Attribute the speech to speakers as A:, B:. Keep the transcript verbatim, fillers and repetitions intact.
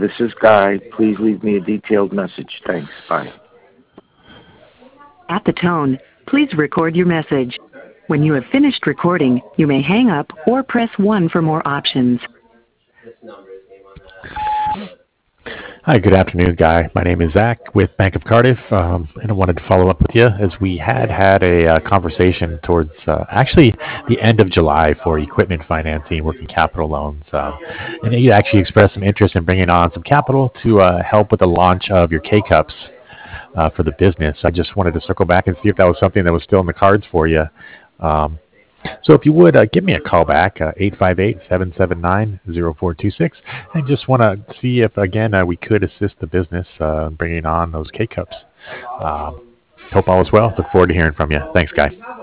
A: this is Guy. Please leave me a detailed message. Thanks. Bye.
B: At the tone, please record your message. When you have finished recording, you may hang up or press one for more options.
C: Hi, good afternoon, Guy. My name is Zach with Bank of Cardiff, um, and I wanted to follow up with you as we had had a uh, conversation towards uh, actually the end of July for equipment financing, working capital loans. Uh, and you actually expressed some interest in bringing on some capital to uh, help with the launch of your K-Cups uh, for the business. I just wanted to circle back and see if that was something that was still in the cards for you. Um, So if you would, uh, give me a call back, uh, eight five eight, seven seven nine, zero four two six. I just want to see if, again, uh, we could assist the business uh, bringing on those K-Cups. Um, hope all is well. Look forward to hearing from you. Thanks, Guy.